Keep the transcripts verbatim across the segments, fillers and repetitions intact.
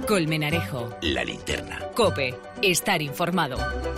Colmenarejo. La Linterna. COPE. Estar informado.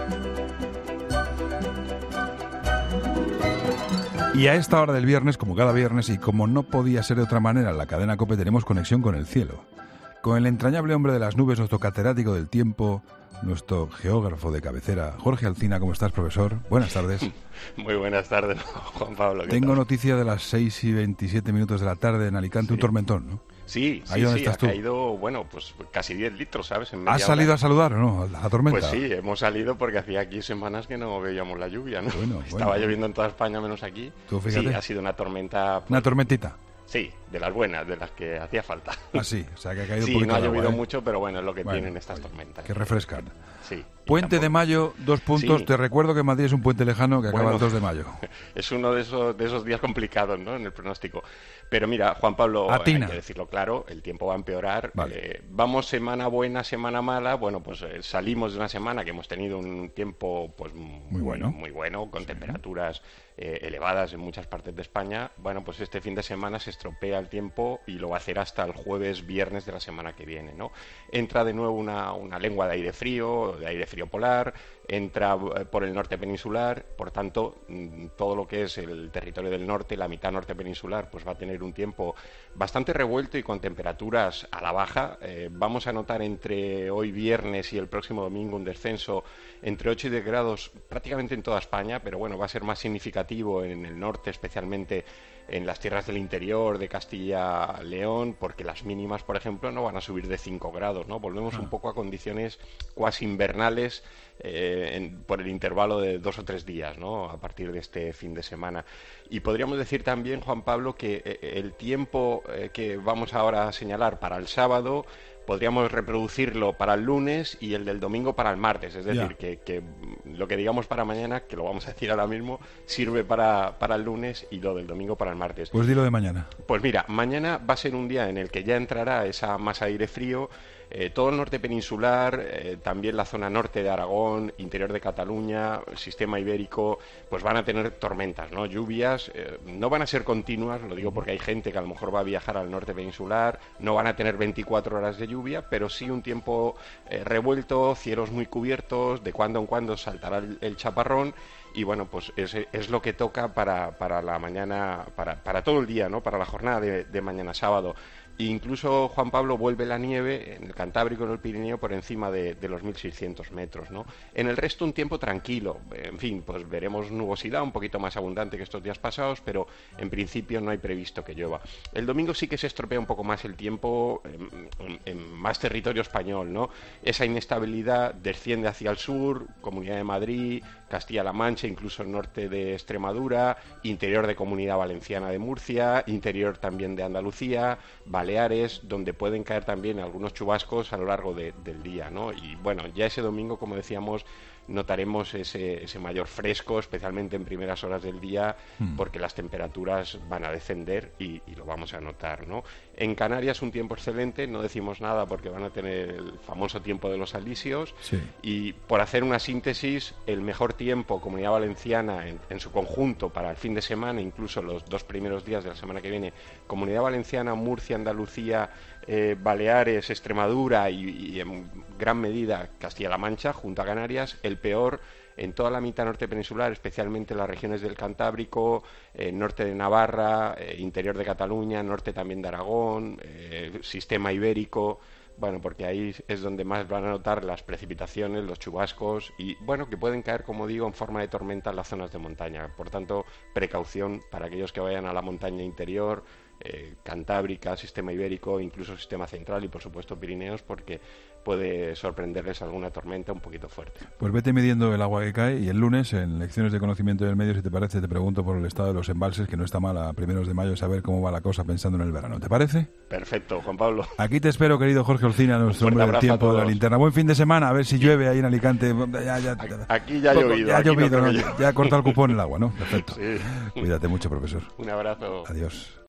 Y a esta hora del viernes, como cada viernes y como no podía ser de otra manera, en la cadena COPE tenemos conexión con el cielo. Con el entrañable hombre de las nubes, nuestro catedrático del tiempo, nuestro geógrafo de cabecera, Jorge Alsina. ¿Cómo estás, profesor? Buenas tardes. Muy buenas tardes, Juan Pablo. Tengo tal? noticia de las seis y veintisiete minutos de la tarde en Alicante, sí. Un tormentón, ¿no? Sí, Ahí sí, donde sí, estás ha tú. caído, bueno, pues casi diez litros, ¿sabes? En media ¿Has salido hora. a saludar o no? ¿La tormenta? Pues sí, hemos salido porque hacía aquí semanas que no veíamos la lluvia, ¿no? Bueno, Estaba bueno. lloviendo en toda España menos aquí. Tú fíjate. Sí, ha sido una tormenta... Pues, ¿Una tormentita? Sí, de las buenas, de las que hacía falta. Ah, sí, o sea que ha caído Sí, un poquito no ha de agua, llovido ¿eh? mucho, pero bueno, es lo que Bueno, tienen estas oye, tormentas. que refrescan. Sí. Puente de Mayo, dos puntos. Sí. Te recuerdo que Madrid es un puente lejano que acaba Bueno, el dos de mayo. Es uno de esos, de esos días complicados, ¿no?, en el pronóstico. Pero mira, Juan Pablo, Atina. hay que decirlo claro, el tiempo va a empeorar. Vale. Eh, vamos semana buena, semana mala. Bueno, pues eh, salimos de una semana que hemos tenido un tiempo pues muy bueno. muy bueno, con Sí. temperaturas eh, elevadas en muchas partes de España. Bueno, pues este fin de semana se estropea el tiempo y lo va a hacer hasta el jueves, viernes de la semana que viene, ¿no? Entra de nuevo una, una lengua de aire frío, de aire frío polar, entra eh, por el norte peninsular, por tanto, mm, todo lo que es el territorio del norte, la mitad norte peninsular, pues va a tener un tiempo bastante revuelto y con temperaturas a la baja. Eh, vamos a notar entre hoy viernes y el próximo domingo un descenso entre ocho y diez grados prácticamente en toda España, pero bueno, va a ser más significativo en el norte, especialmente en las tierras del interior de Castilla-León, porque las mínimas, por ejemplo, no van a subir de cinco grados, ¿no? Volvemos un poco a condiciones cuasi invernales eh, en, por el intervalo de dos o tres días, ¿no?, a partir de este fin de semana. Y podríamos decir también, Juan Pablo, que eh, el tiempo eh, que vamos ahora a señalar para el sábado podríamos reproducirlo para el lunes y el del domingo para el martes. Es decir, que, que lo que digamos para mañana, que lo vamos a decir ahora mismo, sirve para, para el lunes y lo del domingo para el martes. Pues dilo de mañana. Pues mira, mañana va a ser un día en el que ya entrará esa masa de aire frío. Eh, todo el norte peninsular, eh, también la zona norte de Aragón, interior de Cataluña, sistema ibérico, pues van a tener tormentas, ¿no? Lluvias, eh, no van a ser continuas, lo digo porque hay gente que a lo mejor va a viajar al norte peninsular, no van a tener veinticuatro horas de lluvia, pero sí un tiempo eh, revuelto, cielos muy cubiertos, de cuando en cuando saltará el, el chaparrón. Y bueno, pues es, es lo que toca para, para la mañana, para, para todo el día, ¿no?, para la jornada de, de mañana sábado. E incluso, Juan Pablo, vuelve la nieve en el Cantábrico y en el Pirineo por encima de, de los mil seiscientos metros, ¿no? En el resto un tiempo tranquilo. En fin, pues veremos nubosidad un poquito más abundante que estos días pasados, pero en principio no hay previsto que llueva. El domingo sí que se estropea un poco más el tiempo en, en, en más territorio español, ¿no? Esa inestabilidad desciende hacia el sur, Comunidad de Madrid, Castilla-La Mancha, incluso el norte de Extremadura, interior de Comunidad Valenciana de Murcia, interior también de Andalucía, Baleares, donde pueden caer también algunos chubascos a lo largo de, del día, ¿no? Y bueno, ya ese domingo, como decíamos, notaremos ese, ese mayor fresco, especialmente en primeras horas del día, mm. porque las temperaturas van a descender y, y lo vamos a notar, ¿no? En Canarias un tiempo excelente, no decimos nada porque van a tener el famoso tiempo de los alisios, sí. Y por hacer una síntesis, el mejor tiempo, Comunidad Valenciana en, en su conjunto para el fin de semana, incluso los dos primeros días de la semana que viene, Comunidad Valenciana, Murcia, Andalucía, eh, Baleares, Extremadura y, y en gran medida Castilla-La Mancha, junto a Canarias. El peor en toda la mitad norte peninsular, especialmente en las regiones del Cantábrico, eh, norte de Navarra, eh, interior de Cataluña, norte también de Aragón, eh, sistema ibérico. Bueno, porque ahí es donde más van a notar las precipitaciones, los chubascos y, bueno, que pueden caer, como digo, en forma de tormenta en las zonas de montaña. Por tanto, precaución para aquellos que vayan a la montaña interior, eh, Cantábrica, sistema ibérico, incluso sistema central y, por supuesto, Pirineos, porque puede sorprenderles alguna tormenta un poquito fuerte. Pues vete midiendo el agua que cae y el lunes, en Lecciones de Conocimiento del Medio, si te parece, te pregunto por el estado de los embalses, que no está mal a primeros de mayo saber cómo va la cosa pensando en el verano. ¿Te parece? Perfecto, Juan Pablo. Aquí te espero, querido Jorge Alsina, nuestro hombre del tiempo de la linterna. Buen fin de semana, a ver si llueve ahí en Alicante. Ya, ya, aquí ya ha llovido. Ya ha llovido, no ¿no? Ya ha cortado el cupón el agua, ¿no? Perfecto. Sí. Cuídate mucho, profesor. Un abrazo. Adiós.